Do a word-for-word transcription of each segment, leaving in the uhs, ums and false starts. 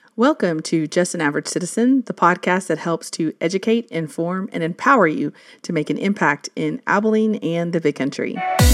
Welcome to Just an Average Citizen, the podcast that helps to educate, inform, and empower you to make an impact in Abilene and the Big Country.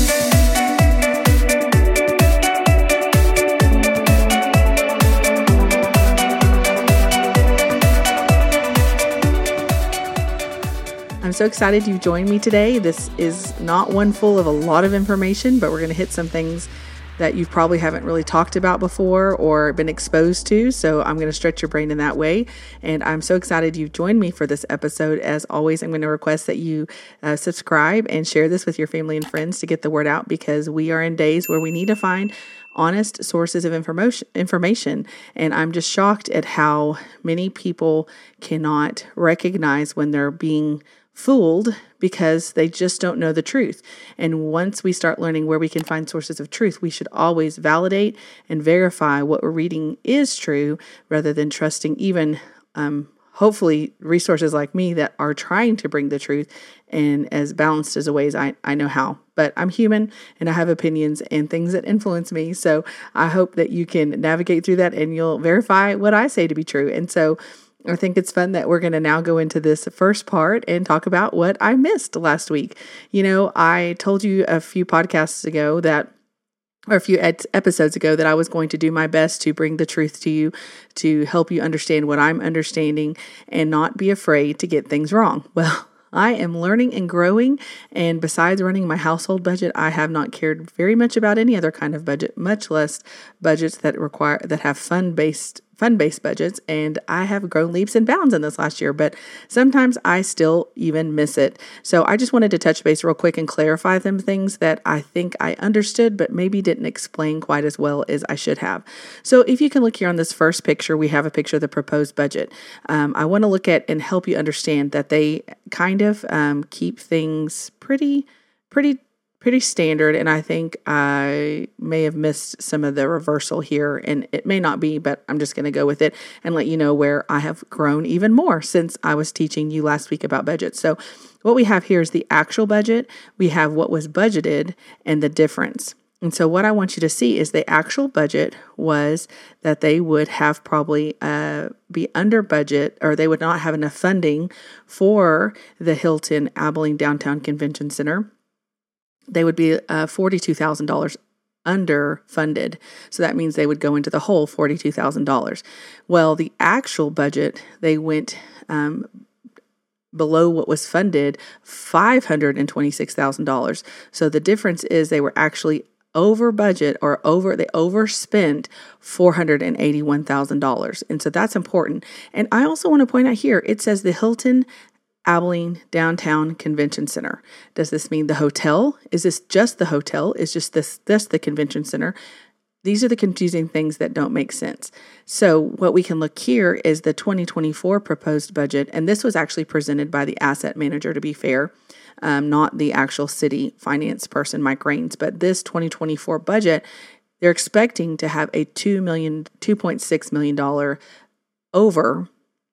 I'm so excited you joined me today. This is not one full of a lot of information, but we're going to hit some things that you probably haven't really talked about before or been exposed to. So I'm going to stretch your brain in that way. And I'm so excited you've joined me for this episode. As always, I'm going to request that you uh, subscribe and share this with your family and friends to get the word out, because we are in days where we need to find honest sources of information information. And I'm just shocked at how many people cannot recognize when they're being fooled because they just don't know the truth. And once we start learning where we can find sources of truth, we should always validate and verify what we're reading is true, rather than trusting even um, hopefully resources like me that are trying to bring the truth and as balanced as a way as I, I know how. But I'm human and I have opinions and things that influence me. So I hope that you can navigate through that and you'll verify what I say to be true. And so I think it's fun that we're going to now go into this first part and talk about what I missed last week. You know, I told you a few podcasts ago that, or a few ed- episodes ago, that I was going to do my best to bring the truth to you, to help you understand what I'm understanding and not be afraid to get things wrong. Well, I am learning and growing, and besides running my household budget, I have not cared very much about any other kind of budget, much less budgets that require that have fund-based fund-based budgets. And I have grown leaps and bounds in this last year, but sometimes I still even miss it. So I just wanted to touch base real quick and clarify some things that I think I understood, but maybe didn't explain quite as well as I should have. So if you can look here on this first picture, we have a picture of the proposed budget. Um, I want to look at and help you understand that they kind of um, keep things pretty, pretty pretty standard, and I think I may have missed some of the reversal here, and it may not be, but I'm just going to go with it and let you know where I have grown even more since I was teaching you last week about budgets. So what we have here is the actual budget, we have what was budgeted, and the difference. And so what I want you to see is the actual budget was that they would have probably uh, be under budget, or they would not have enough funding for the Hilton Abilene Downtown Convention Center. They would be uh, forty-two thousand dollars underfunded. So that means they would go into the hole forty-two thousand dollars. Well, the actual budget, they went um, below what was funded five hundred twenty-six thousand dollars. So the difference is they were actually over budget, or over, they overspent four hundred eighty-one thousand dollars. And so that's important. And I also want to point out here, it says the Hilton Abilene Downtown Convention Center. Does this mean the hotel? Is this just the hotel? Is just this this the convention center? These are the confusing things that don't make sense. So what we can look here is the twenty twenty-four proposed budget, and this was actually presented by the asset manager, to be fair, um, not the actual city finance person, Mike Raines. But this twenty twenty-four budget, they're expecting to have a two million, two point six million dollars over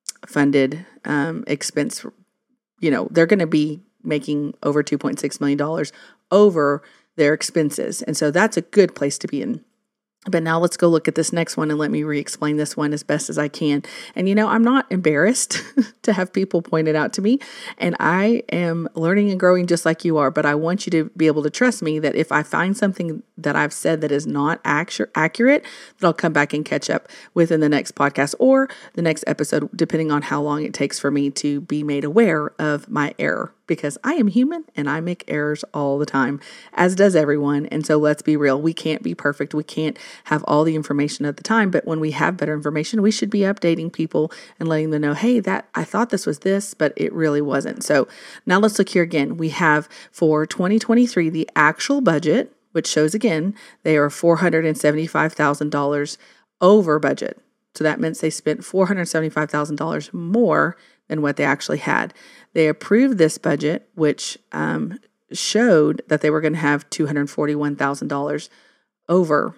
funded um, expense. You know, they're going to be making over two point six million dollars over their expenses. And so that's a good place to be in. But now let's go look at this next one and let me re-explain this one as best as I can. And you know, I'm not embarrassed to have people point it out to me. And I am learning and growing just like you are. But I want you to be able to trust me that if I find something that I've said that is not actu- accurate, that I'll come back and catch up within the next podcast or the next episode, depending on how long it takes for me to be made aware of my error. Because I am human and I make errors all the time, as does everyone. And so let's be real. We can't be perfect. We can't have all the information at the time. But when we have better information, we should be updating people and letting them know, hey, that I thought this was this, but it really wasn't. So now let's look here again. We have for twenty twenty-three, the actual budget, which shows again, they are four hundred seventy-five thousand dollars over budget. So that means they spent four hundred seventy-five thousand dollars more than what they actually had. They approved this budget, which um, showed that they were going to have two hundred forty-one thousand dollars over.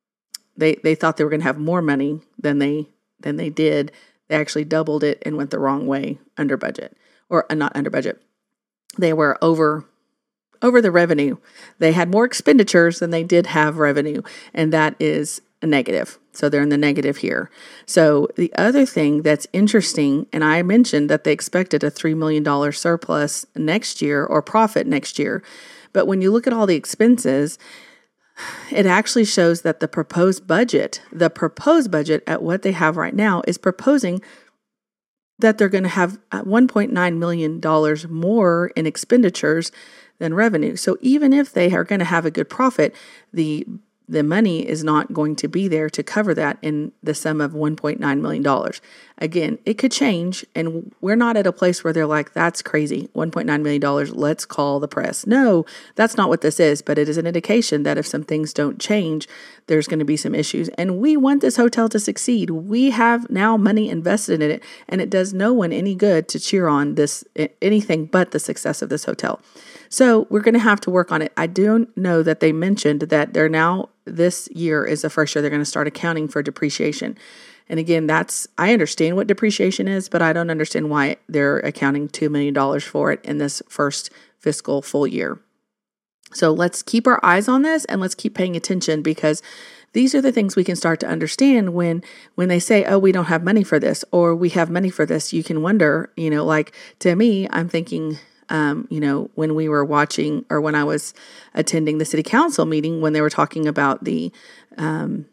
They they thought they were going to have more money than they than they did. They actually doubled it and went the wrong way, under budget, or uh, not under budget. They were over over the revenue. They had more expenditures than they did have revenue, and that is a negative. So they're in the negative here. So the other thing that's interesting, and I mentioned that they expected a three million dollars surplus next year or profit next year. But when you look at all the expenses, it actually shows that the proposed budget, the proposed budget at what they have right now is proposing that they're going to have one point nine million dollars more in expenditures than revenue. So even if they are going to have a good profit, the the money is not going to be there to cover that in the sum of one point nine million dollars. Again, it could change, and we're not at a place where they're like, that's crazy, one point nine million dollars, let's call the press. No, that's not what this is, but it is an indication that if some things don't change, there's going to be some issues. And we want this hotel to succeed. We have now money invested in it, and it does no one any good to cheer on this anything but the success of this hotel. So we're going to have to work on it. I do know that they mentioned that they're now, this year is the first year they're going to start accounting for depreciation. And again, that's, I understand what depreciation is, but I don't understand why they're accounting two million dollars for it in this first fiscal full year. So let's keep our eyes on this and let's keep paying attention, because these are the things we can start to understand when when they say, oh, we don't have money for this, or we have money for this. You can wonder, you know, like to me, I'm thinking, Um, you know, when we were watching, or when I was attending the city council meeting, when they were talking about the um,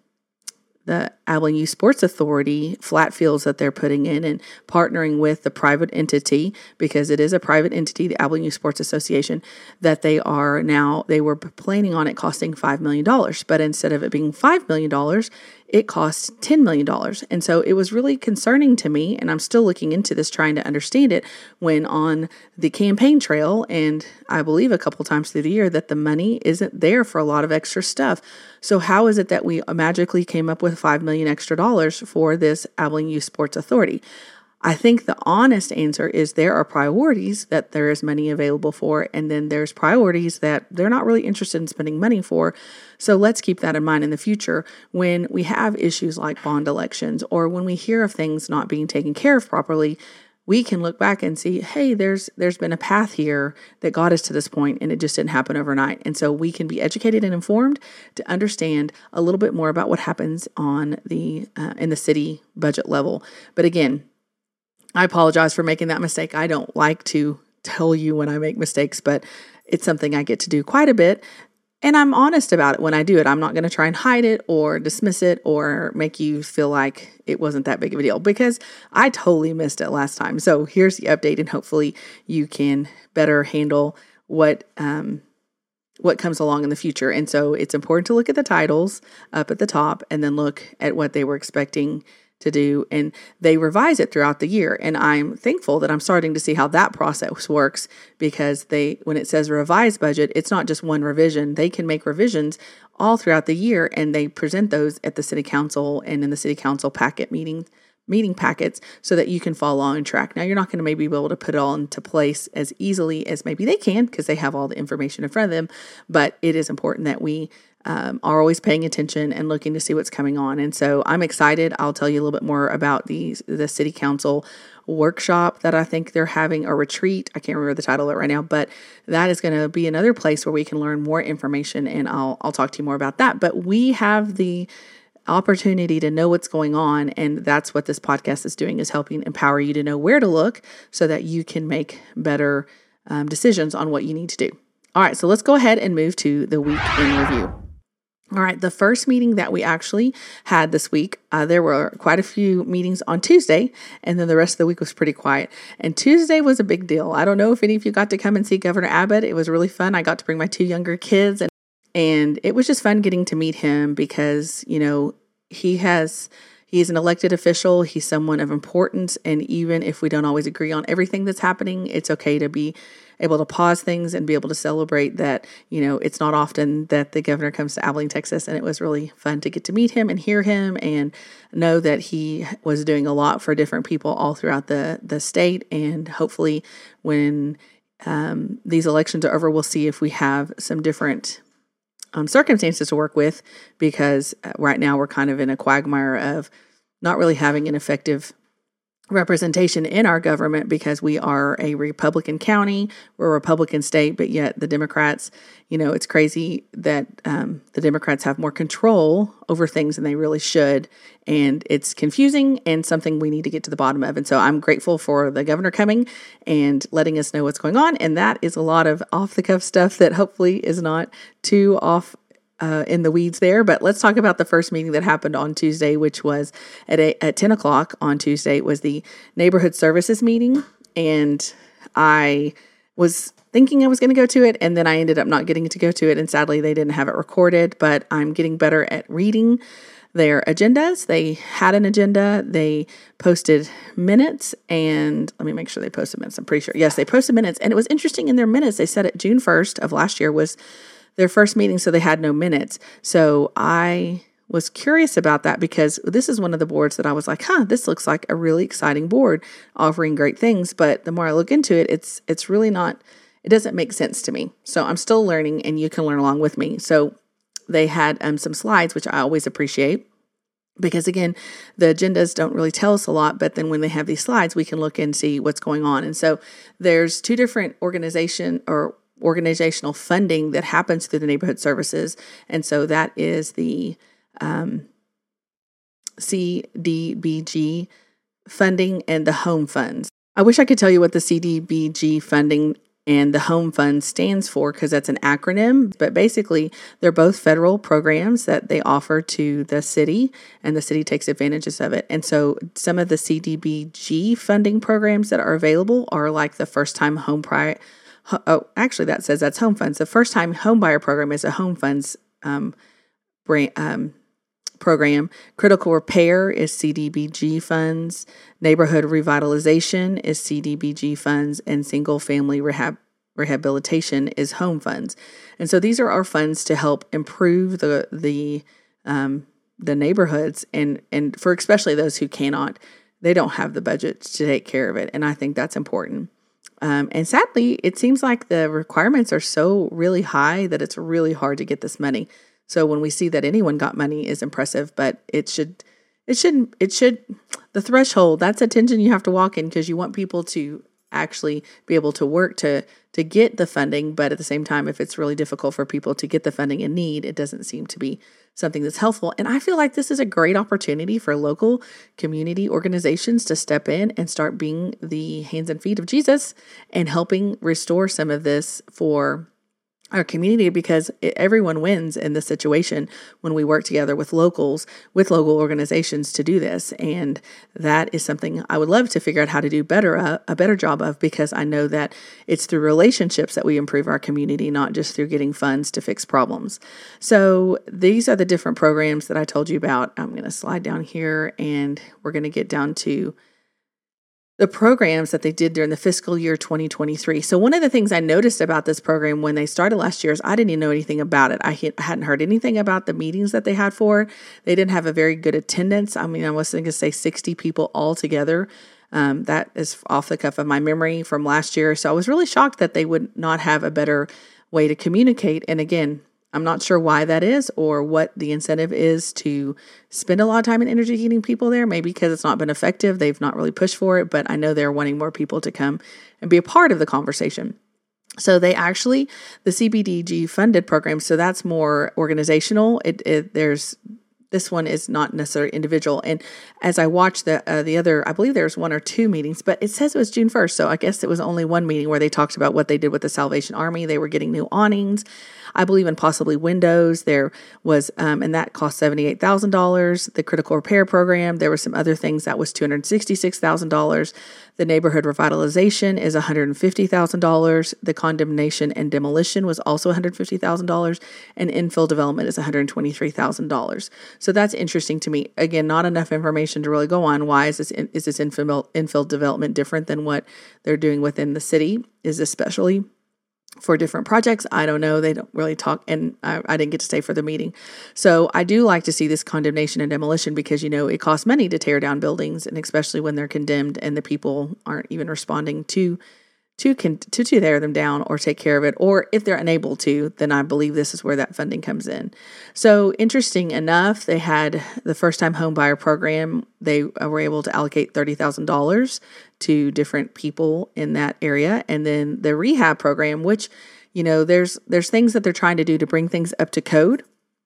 the Abilene Youth Sports Authority flat fields that they're putting in and partnering with the private entity, because it is a private entity, the Abilene Youth Sports Association, that they are now, they were planning on it costing five million dollars, but instead of it being five million dollars, it costs ten million dollars. And so it was really concerning to me, and I'm still looking into this, trying to understand it, when on the campaign trail, and I believe a couple times through the year, that the money isn't there for a lot of extra stuff. So how is it that we magically came up with five million dollars extra dollars for this Abilene Youth Sports Authority? I think the honest answer is there are priorities that there is money available for, and then there's priorities that they're not really interested in spending money for. So let's keep that in mind in the future when we have issues like bond elections, or when we hear of things not being taken care of properly. We can look back and see, hey, there's there's been a path here that got us to this point, and it just didn't happen overnight. And so we can be educated and informed to understand a little bit more about what happens on the uh, in the city budget level. But again, I apologize for making that mistake. I don't like to tell you when I make mistakes, but it's something I get to do quite a bit. And I'm honest about it when I do it. I'm not going to try and hide it or dismiss it or make you feel like it wasn't that big of a deal, because I totally missed it last time. So here's the update, and hopefully you can better handle what um, what comes along in the future. And so it's important to look at the titles up at the top and then look at what they were expecting to do, and they revise it throughout the year. And I'm thankful that I'm starting to see how that process works, because they, when it says revised budget, it's not just one revision. They can make revisions all throughout the year, and they present those at the city council and in the city council packet meeting meeting packets, so that you can follow along and track. Now, you're not going to maybe be able to put it all into place as easily as maybe they can, because they have all the information in front of them, but it is important that we Um, are always paying attention and looking to see what's coming on. And so I'm excited. I'll tell you a little bit more about the, the city council workshop that I think they're having, a retreat. I can't remember the title of it right now, but that is going to be another place where we can learn more information, and I'll, I'll talk to you more about that. But we have the opportunity to know what's going on, and that's what this podcast is doing, is helping empower you to know where to look so that you can make better um, decisions on what you need to do. All right, so let's go ahead and move to the week in review. All right, the first meeting that we actually had this week, uh, there were quite a few meetings on Tuesday, and then the rest of the week was pretty quiet. And Tuesday was a big deal. I don't know if any of you got to come and see Governor Abbott. It was really fun. I got to bring my two younger kids, and, and it was just fun getting to meet him, because, you know, he has... He's an elected official. He's someone of importance. And even if we don't always agree on everything that's happening, it's okay to be able to pause things and be able to celebrate that, you know, it's not often that the governor comes to Abilene, Texas. And it was really fun to get to meet him and hear him and know that he was doing a lot for different people all throughout the, the state. And hopefully when um, these elections are over, we'll see if we have some different Um, circumstances to work with, because right now we're kind of in a quagmire of not really having an effective representation in our government because we are a Republican county, we're a Republican state, but yet the Democrats, you know, it's crazy that um, the Democrats have more control over things than they really should. And it's confusing and something we need to get to the bottom of. And so I'm grateful for the governor coming and letting us know what's going on. And that is a lot of off the cuff stuff that hopefully is not too off Uh, in the weeds there. But let's talk about the first meeting that happened on Tuesday, which was at eight, at ten o'clock on Tuesday. It was the neighborhood services meeting. And I was thinking I was going to go to it, and then I ended up not getting to go to it. And sadly, they didn't have it recorded, but I'm getting better at reading their agendas. They had an agenda. They posted minutes, and let me make sure they posted minutes. I'm pretty sure. Yes, they posted minutes. And it was interesting in their minutes. They said it June first of last year was their first meeting, so they had no minutes. So I was curious about that because this is one of the boards that I was like, huh, this looks like a really exciting board offering great things. But the more I look into it, it's it's really not, it doesn't make sense to me. So I'm still learning, and you can learn along with me. So they had um, some slides, which I always appreciate. Because again, the agendas don't really tell us a lot, but then when they have these slides, we can look and see what's going on. And so there's two different organization or organizational funding that happens through the neighborhood services. And so that is the um, C D B G funding and the home funds. I wish I could tell you what the C D B G funding and the home fund stands for because that's an acronym, but basically they're both federal programs that they offer to the city, and the city takes advantages of it. And so some of the C D B G funding programs that are available are like the first time home pri- Oh, actually, that says that's home funds. The first time home buyer program is a home funds um, brand, um, program. Critical repair is C D B G funds. Neighborhood revitalization is C D B G funds, and single family rehab rehabilitation is home funds. And so these are our funds to help improve the the um, the neighborhoods, and and for especially those who cannot, they don't have the budget to take care of it. And I think that's important. Um, and sadly, it seems like the requirements are so really high that it's really hard to get this money. So when we see that anyone got money is impressive, but it should, it shouldn't, it should, the threshold, that's a tension you have to walk in because you want people to actually be able to work to, to get the funding. But at the same time, if it's really difficult for people to get the funding in need, it doesn't seem to be something that's helpful. And I feel like this is a great opportunity for local community organizations to step in and start being the hands and feet of Jesus and helping restore some of this for our community, because it, everyone wins in this situation when we work together with locals, with local organizations to do this. And that is something I would love to figure out how to do better, uh, a better job of, because I know that it's through relationships that we improve our community, not just through getting funds to fix problems. So these are the different programs that I told you about. I'm going to slide down here and we're going to get down to the programs that they did during the fiscal year twenty twenty-three. So one of the things I noticed about this program when they started last year is I didn't even know anything about it. I hadn't heard anything about the meetings that they had for it. They didn't have a very good attendance. I mean, I was going to say sixty people all together. Um, that is off the cuff of my memory from last year. So I was really shocked that they would not have a better way to communicate. And again, I'm not sure why that is or what the incentive is to spend a lot of time and energy getting people there. Maybe because it's not been effective. They've not really pushed for it, but I know they're wanting more people to come and be a part of the conversation. So they actually, the C B D G funded program, so that's more organizational. It, it there's This one is not necessarily individual. And as I watched the uh, the other, I believe there's one or two meetings, but it says it was June first. So I guess it was only one meeting where they talked about what they did with the Salvation Army. They were getting new awnings, I believe, and possibly windows. There was, um, and that cost seventy-eight thousand dollars. The critical repair program, there were some other things that was two hundred sixty-six thousand dollars. The neighborhood revitalization is one hundred fifty thousand dollars. The condemnation and demolition was also one hundred fifty thousand dollars. And infill development is one hundred twenty-three thousand dollars. So that's interesting to me. Again, not enough information to really go on. Why is this in, is this infill, infill development different than what they're doing within the city? Is this especially for different projects? I don't know. They don't really talk, and I, I didn't get to stay for the meeting. So I do like to see this condemnation and demolition because, you know, it costs money to tear down buildings, and especially when they're condemned and the people aren't even responding to to, con- to to tear them down or take care of it. Or if they're unable to, then I believe this is where that funding comes in. So interesting enough, they had the first time home buyer program. They were able to allocate thirty thousand dollars to different people in that area. And then the rehab program, which, you know, there's there's things that they're trying to do to bring things up to code.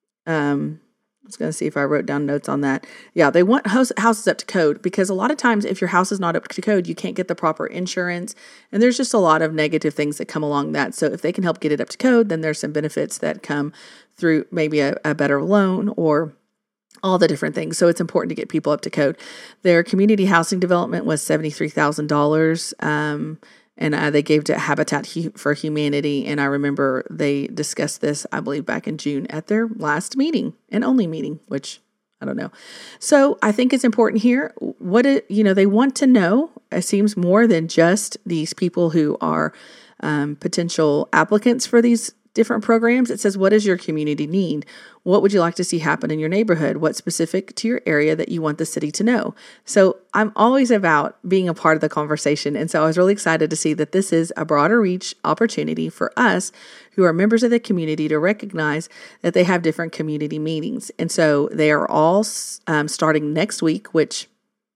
Um, I was going to see if I wrote down notes on that. Yeah, they want house, houses up to code because a lot of times if your house is not up to code, you can't get the proper insurance. And there's just a lot of negative things that come along that. So if they can help get it up to code, then there's some benefits that come through maybe a, a better loan or all the different things. So it's important to get people up to code. Their community housing development was seventy-three thousand dollars. Um, And uh, they gave to Habitat for Humanity. And I remember they discussed this, I believe, back in June at their last meeting and only meeting, which I don't know. So I think it's important here. What it, you know, they want to know, it seems more than just these people who are um, potential applicants for these different programs. It says, what does your community need? What would you like to see happen in your neighborhood? What's specific to your area that you want the city to know? So I'm always about being a part of the conversation. And so I was really excited to see that this is a broader reach opportunity for us who are members of the community to recognize that they have different community meetings. And so they are all um, starting next week, which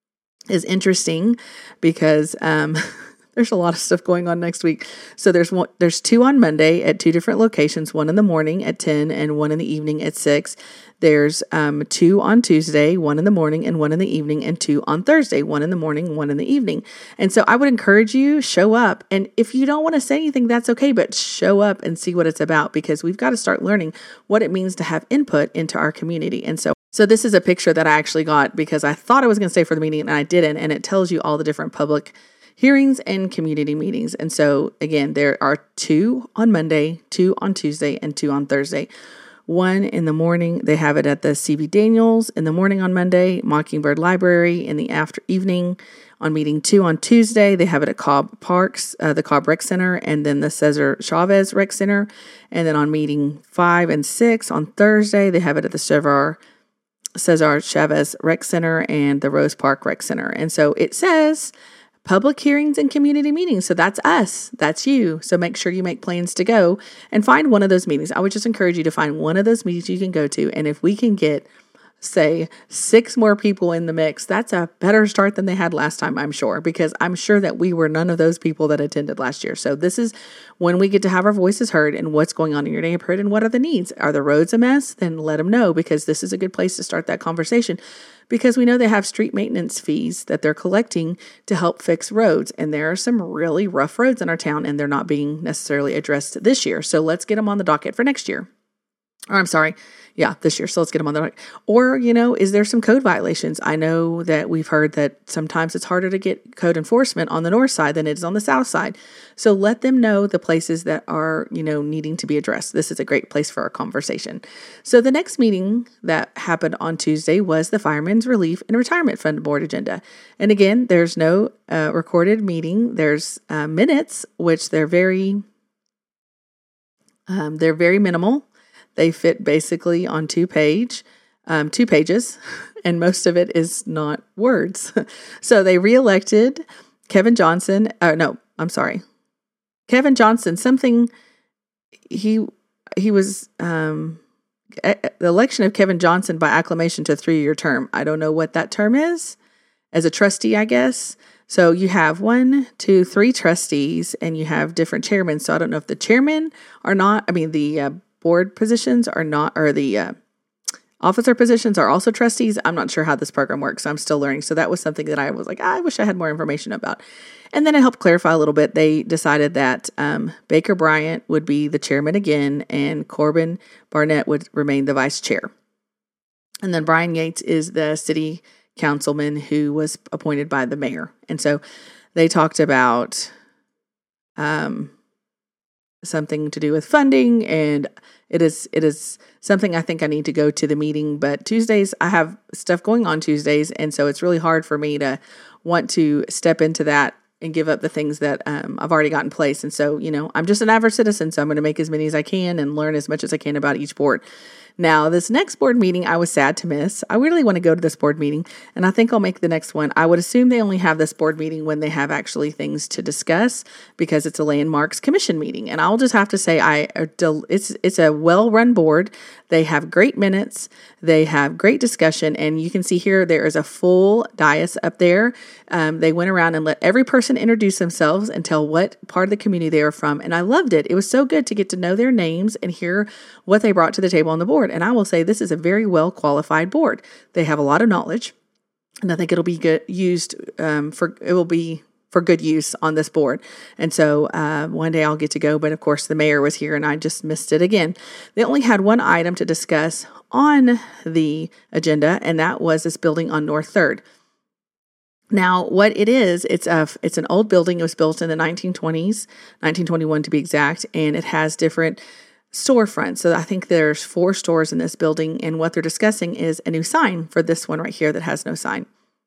is interesting because um, there's a lot of stuff going on next week. So there's one, there's two on Monday at two different locations, one in the morning at ten and one in the evening at six. There's um, two on Tuesday, one in the morning and one in the evening, and two on Thursday, one in the morning, one in the evening. And so I would encourage you, show up. And if you don't want to say anything, that's okay, but show up and see what it's about because we've got to start learning what it means to have input into our community. And so So this is a picture that I actually got because I thought I was going to stay for the meeting and I didn't. And it tells you all the different public hearings and community meetings. And so again, there are two on Monday, two on Tuesday, and two on Thursday. One in the morning, they have it at the C V Daniels in the morning on Monday, Mockingbird Library in the after evening. On meeting two on Tuesday, they have it at Cobb Parks, uh, the Cobb Rec Center, and then the Cesar Chavez Rec Center. And then on meeting five and six on Thursday, they have it at the Cesar Cesar Chavez Rec Center and the Rose Park Rec Center. And so it says public hearings and community meetings. So that's us. That's you. So make sure you make plans to go and find one of those meetings. I would just encourage you to find one of those meetings you can go to. And if we can get, say, six more people in the mix, that's a better start than they had last time, I'm sure, because I'm sure that we were none of those people that attended last year. So this is when we get to have our voices heard and what's going on in your neighborhood and what are the needs. Are the roads a mess? Then let them know, because this is a good place to start that conversation, because we know they have street maintenance fees that they're collecting to help fix roads. And there are some really rough roads in our town and they're not being necessarily addressed this year. So let's get them on the docket for next year. Or I'm sorry. Yeah, this year. So let's get them on the docket. Or, you know, is there some code violations? I know that we've heard that sometimes it's harder to get code enforcement on the north side than it is on the south side. So let them know the places that are, you know, needing to be addressed. This is a great place for a conversation. So the next meeting that happened on Tuesday was the Firemen's Relief and Retirement Fund Board agenda. And again, there's no uh, recorded meeting. There's uh, minutes, which they're very, um, they're very minimal. They fit basically on two page, um, two pages, and most of it is not words. So they reelected Kevin Johnson. Uh, no, I'm sorry, Kevin Johnson. Something he he was um, a, the election of Kevin Johnson by acclamation to a three-year term. I don't know what that term is. As a trustee, I guess. So you have one, two, three trustees, and you have different chairmen. So I don't know if the chairmen are not. I mean the uh, board positions are not, or the uh, officer positions are also trustees. I'm not sure how this program works. So I'm still learning. So that was something that I was like, ah, I wish I had more information about. And then it helped clarify a little bit. They decided that um, Baker Bryant would be the chairman again, and Corbin Barnett would remain the vice chair. And then Brian Yates is the city councilman who was appointed by the mayor. And so they talked about um, something to do with funding, and it is it is something I think I need to go to the meeting. But Tuesdays, I have stuff going on Tuesdays, and so it's really hard for me to want to step into that and give up the things that um, I've already got in place. And so, you know, I'm just an average citizen, so I'm going to make as many as I can and learn as much as I can about each board. Now, this next board meeting, I was sad to miss. I really want to go to this board meeting, and I think I'll make the next one. I would assume they only have this board meeting when they have actually things to discuss because it's a Landmarks Commission meeting. And I'll just have to say, I it's it's a well-run board. They have great minutes. They have great discussion, and you can see here there is a full dais up there. Um, they went around and let every person introduce themselves and tell what part of the community they are from, and I loved it. It was so good to get to know their names and hear what they brought to the table on the board. And I will say this is a very well qualified board. They have a lot of knowledge, and I think it'll be good used um, for it will be for good use on this board. And so uh, one day I'll get to go, but of course the mayor was here and I just missed it again. They only had one item to discuss on the agenda, and that was this building on North third. Now, what it is, it's a it's an old building. It was built in the nineteen twenties, nineteen twenty-one to be exact, and it has different storefronts. So I think there's four stores in this building, and what they're discussing is a new sign for this one right here that has no sign.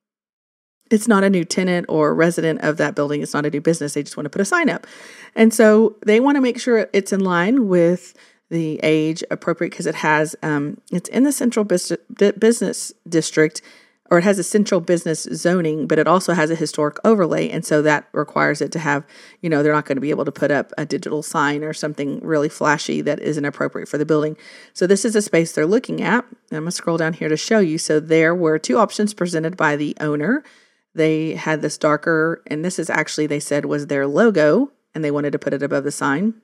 It's not a new tenant or resident of that building. It's not a new business. They just want to put a sign up. And so they want to make sure it's in line with the age appropriate because it has, um, it's in the central business, business district, or it has a central business zoning, but it also has a historic overlay. And so that requires it to have, you know, they're not going to be able to put up a digital sign or something really flashy that isn't appropriate for the building. So this is a space they're looking at. And I'm going to scroll down here to show you. So there were two options presented by the owner. They had this darker, and this is actually, they said, was their logo, and they wanted to put it above the sign.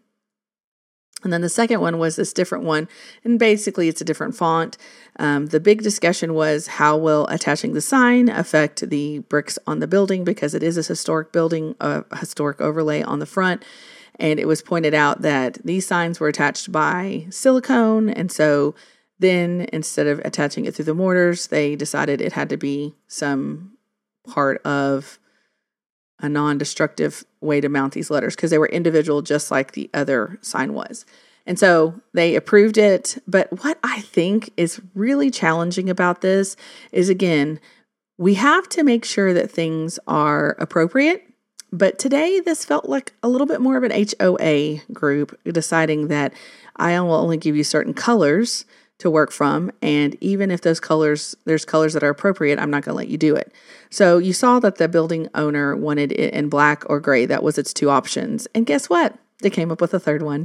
And then the second one was this different one, and basically it's a different font. Um, the big discussion was how will attaching the sign affect the bricks on the building, because it is a historic building, a historic overlay on the front. And it was pointed out that these signs were attached by silicone, and so then instead of attaching it through the mortars, they decided it had to be some part of a non-destructive way to mount these letters because they were individual just like the other sign was. And so they approved it. But what I think is really challenging about this is, again, we have to make sure that things are appropriate. But today this felt like a little bit more of an H O A group deciding that I will only give you certain colors to work from, and even if those colors, there's colors that are appropriate, I'm not going to let you do it. So you saw that the building owner wanted it in black or gray. That was its two options. And guess what? They came up with a third one,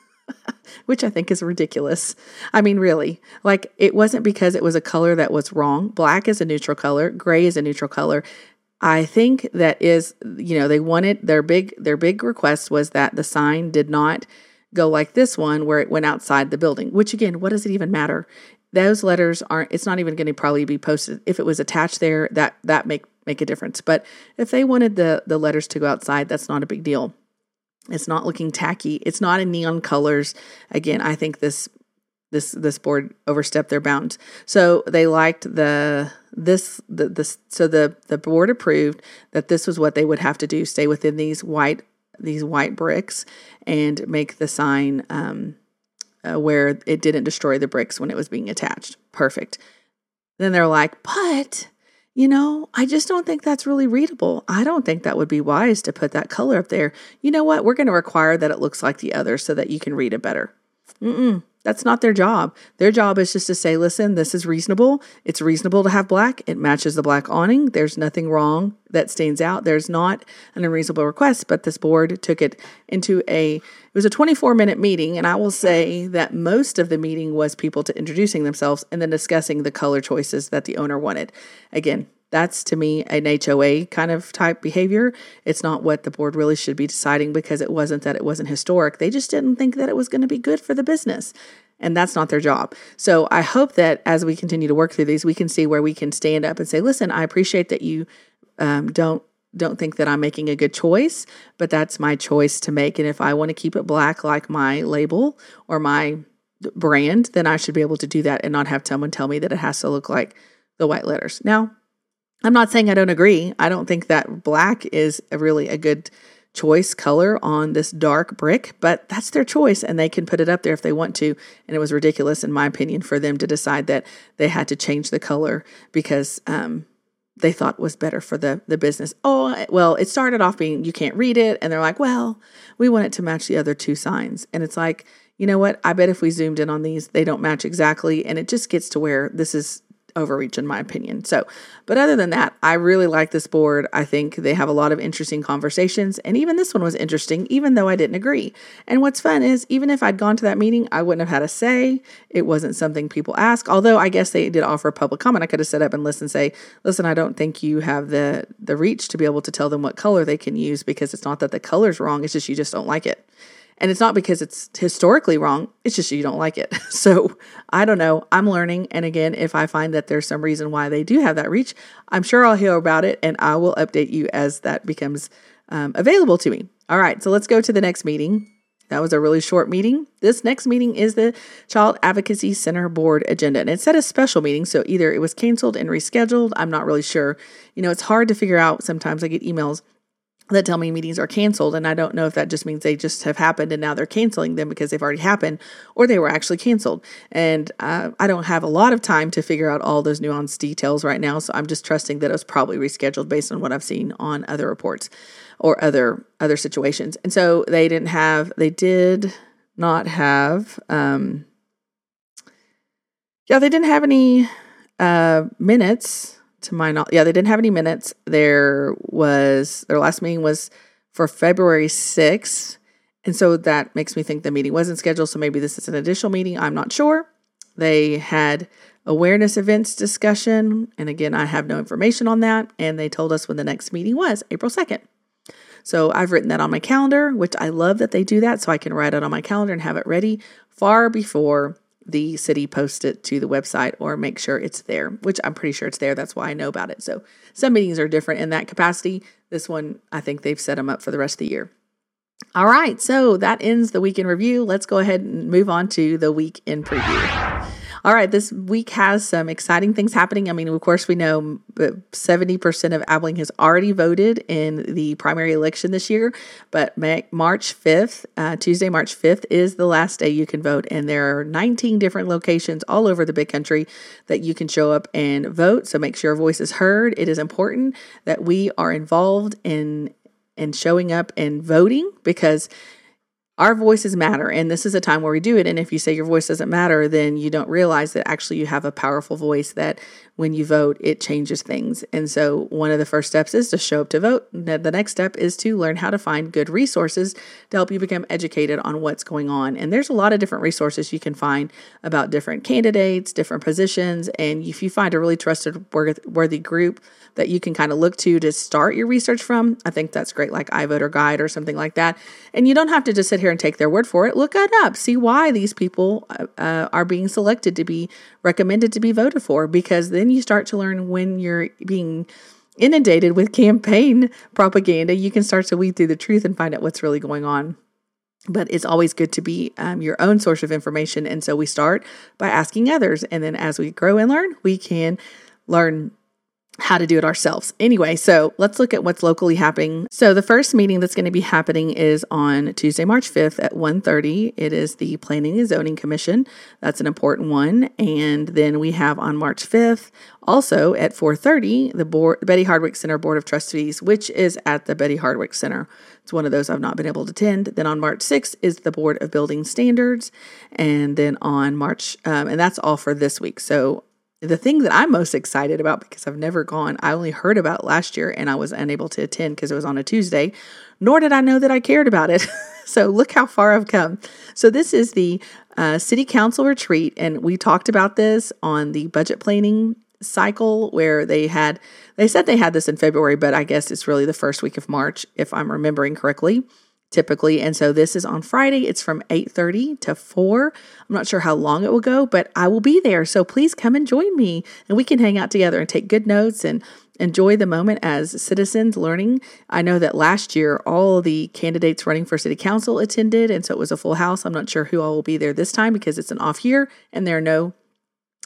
which I think is ridiculous. I mean, really, like it wasn't because it was a color that was wrong. Black is a neutral color. Gray is a neutral color. I think that is, you know, they wanted their big, their big request was that the sign did not go like this one where it went outside the building, which again, what does it even matter? Those letters aren't, it's not even going to probably be posted. If it was attached there, that, that make, make a difference. But if they wanted the, the letters to go outside, that's not a big deal. It's not looking tacky. It's not in neon colors. Again, I think this, this, this board overstepped their bounds. So they liked the, this, the, this, so the, the board approved that this was what they would have to do, stay within these white these white bricks and make the sign um, uh, where it didn't destroy the bricks when it was being attached. Perfect. Then they're like, but, you know, I just don't think that's really readable. I don't think that would be wise to put that color up there. You know what? We're going to require that it looks like the other so that you can read it better. Mm-mm. That's not their job. Their job is just to say, listen, this is reasonable. It's reasonable to have black. It matches the black awning. There's nothing wrong that stands out. There's not an unreasonable request, but this board took it into a, it was a twenty-four minute meeting. And I will say that most of the meeting was people to introducing themselves and then discussing the color choices that the owner wanted. Again, that's to me an H O A kind of type behavior. It's not what the board really should be deciding because it wasn't that it wasn't historic. They just didn't think that it was going to be good for the business. And that's not their job. So I hope that as we continue to work through these, we can see where we can stand up and say, listen, I appreciate that you um, don't don't think that I'm making a good choice, but that's my choice to make. And if I want to keep it black like my label or my brand, then I should be able to do that and not have someone tell me that it has to look like the white letters. Now, I'm not saying I don't agree. I don't think that black is a really a good choice color on this dark brick, but that's their choice and they can put it up there if they want to. And it was ridiculous, in my opinion, for them to decide that they had to change the color because um, they thought was better for the, the business. Oh, well, it started off being you can't read it. And they're like, well, we want it to match the other two signs. And it's like, you know what? I bet if we zoomed in on these, they don't match exactly. And it just gets to where this is overreach in my opinion. So, but other than that, I really like this board. I think they have a lot of interesting conversations. And even this one was interesting, even though I didn't agree. And what's fun is even if I'd gone to that meeting, I wouldn't have had a say. It wasn't something people ask. Although I guess they did offer public comment. I could have set up and listened and say, listen, I don't think you have the, the reach to be able to tell them what color they can use, because it's not that the color's wrong. It's just, you just don't like it. And it's not because it's historically wrong. It's just you don't like it. So I don't know. I'm learning. And again, if I find that there's some reason why they do have that reach, I'm sure I'll hear about it and I will update you as that becomes um, available to me. All right. So let's go to the next meeting. That was a really short meeting. This next meeting is the Child Advocacy Center Board agenda. And it said a special meeting. So either it was canceled and rescheduled. I'm not really sure. You know, it's hard to figure out. Sometimes I get emails that tell me meetings are canceled. And I don't know if that just means they just have happened and now they're canceling them because they've already happened, or they were actually canceled. And uh, I don't have a lot of time to figure out all those nuanced details right now. So I'm just trusting that it was probably rescheduled based on what I've seen on other reports or other, other situations. And so they didn't have, they did not have, um, yeah, they didn't have any uh, minutes. To my knowledge, yeah, they didn't have any minutes. There was, their last meeting was for February sixth. And so that makes me think the meeting wasn't scheduled. So maybe this is an additional meeting. I'm not sure. They had awareness events discussion. And again, I have no information on that. And they told us when the next meeting was, April second. So I've written that on my calendar, which I love that they do that. So I can write it on my calendar and have it ready far before the city posts it to the website or make sure it's there, which I'm pretty sure it's there. That's why I know about it. So some meetings are different in that capacity. This one, I think they've set them up for the rest of the year. All right. So that ends the week in review. Let's go ahead and move on to the week in preview. All right, this week has some exciting things happening. I mean, of course, we know seventy percent of Abilene has already voted in the primary election this year, but March fifth, uh, Tuesday, March fifth is the last day you can vote, and there are nineteen different locations all over the big country that you can show up and vote, so make sure your voice is heard. It is important that we are involved in, in showing up and voting, because our voices matter, and this is a time where we do it. And if you say your voice doesn't matter, then you don't realize that actually you have a powerful voice, that when you vote, it changes things. And so one of the first steps is to show up to vote. The next step is to learn how to find good resources to help you become educated on what's going on. And there's a lot of different resources you can find about different candidates, different positions. And if you find a really trusted, worthy group that you can kind of look to to start your research from, I think that's great, like iVoter Guide or something like that. And you don't have to just sit here and take their word for it. Look it up. See why these people uh, are being selected to be recommended to be voted for, because then you start to learn when you're being inundated with campaign propaganda, you can start to weed through the truth and find out what's really going on. But it's always good to be um, your own source of information. And so we start by asking others. And then as we grow and learn, we can learn how to do it ourselves. Anyway, so let's look at what's locally happening. So the first meeting that's going to be happening is on Tuesday, March fifth at one thirty. It is the Planning and Zoning Commission. That's an important one. And then we have on March fifth, also at four thirty, the board, Betty Hardwick Center Board of Trustees, which is at the Betty Hardwick Center. It's one of those I've not been able to attend. Then on March sixth is the Board of Building Standards. And then on March, um, and that's all for this week. So the thing that I'm most excited about, because I've never gone, I only heard about it last year and I was unable to attend because it was on a Tuesday, nor did I know that I cared about it. So look how far I've come. So this is the uh, City Council retreat, and we talked about this on the budget planning cycle where they had, they said they had this in February, but I guess it's really the first week of March, if I'm remembering correctly. Typically. And so this is on Friday. It's from eight thirty to four. I'm not sure how long it will go, but I will be there. So please come and join me, and we can hang out together and take good notes and enjoy the moment as citizens learning. I know that last year, all the candidates running for city council attended, and so it was a full house. I'm not sure who all will be there this time because it's an off year and there are no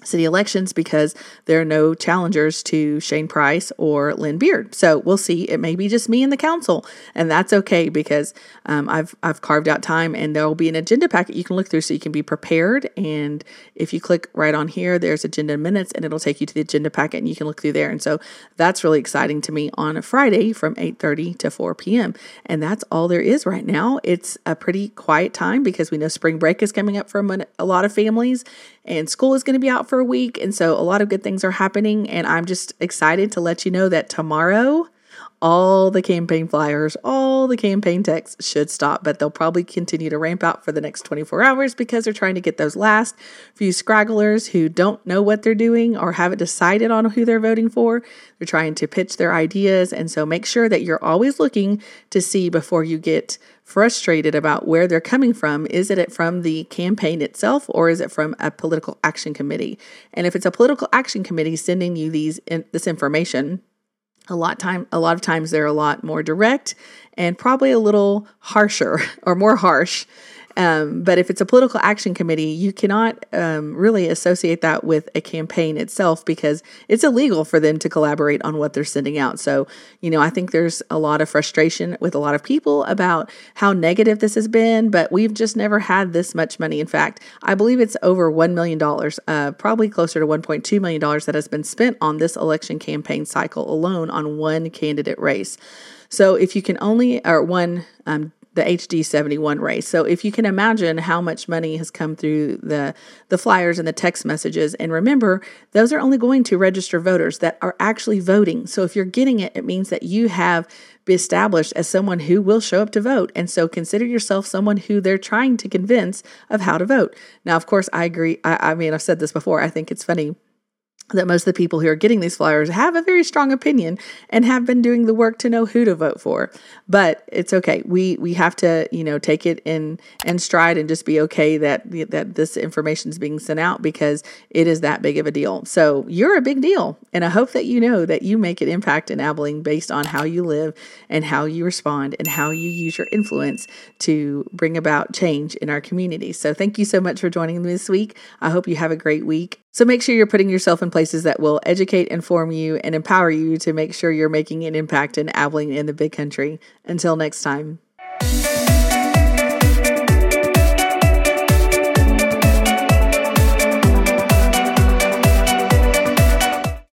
city elections because there are no challengers to Shane Price or Lynn Beard. So we'll see. It may be just me and the council, and that's okay because um, I've I've carved out time, and there will be an agenda packet you can look through so you can be prepared. And if you click right on here, there's agenda minutes, and it'll take you to the agenda packet, and you can look through there. And so that's really exciting to me on a Friday from eight thirty to four p.m. And that's all there is right now. It's a pretty quiet time because we know spring break is coming up for a, a lot of families, and school is going to be out for a week. And so a lot of good things are happening. And I'm just excited to let you know that tomorrow, all the campaign flyers, all the campaign texts should stop, but they'll probably continue to ramp out for the next twenty-four hours because they're trying to get those last few scragglers who don't know what they're doing or haven't decided on who they're voting for. They're trying to pitch their ideas. And so make sure that you're always looking to see before you get frustrated about where they're coming from. Is it from the campaign itself, or is it from a political action committee? And if it's a political action committee sending you these in, this information, a lot time a lot of times they're a lot more direct and probably a little harsher or more harsh. Um, but if it's a political action committee, you cannot um, really associate that with a campaign itself because it's illegal for them to collaborate on what they're sending out. So, you know, I think there's a lot of frustration with a lot of people about how negative this has been, but we've just never had this much money. In fact, I believe it's over one million dollars, uh, probably closer to one point two million dollars that has been spent on this election campaign cycle alone on one candidate race. So if you can only, or one, um, the H D seventy-one race. So if you can imagine how much money has come through the, the flyers and the text messages, and remember, those are only going to register voters that are actually voting. So if you're getting it, it means that you have been established as someone who will show up to vote. And so consider yourself someone who they're trying to convince of how to vote. Now, of course, I agree. I, I mean, I've said this before. I think it's funny that most of the people who are getting these flyers have a very strong opinion and have been doing the work to know who to vote for. But it's okay. We we have to, you know, take it in in stride and just be okay that that this information is being sent out because it is that big of a deal. So you're a big deal. And I hope that you know that you make an impact in Abilene based on how you live and how you respond and how you use your influence to bring about change in our community. So thank you so much for joining me this week. I hope you have a great week. So make sure you're putting yourself in places that will educate, inform you, and empower you to make sure you're making an impact in Abilene and the big country. Until next time.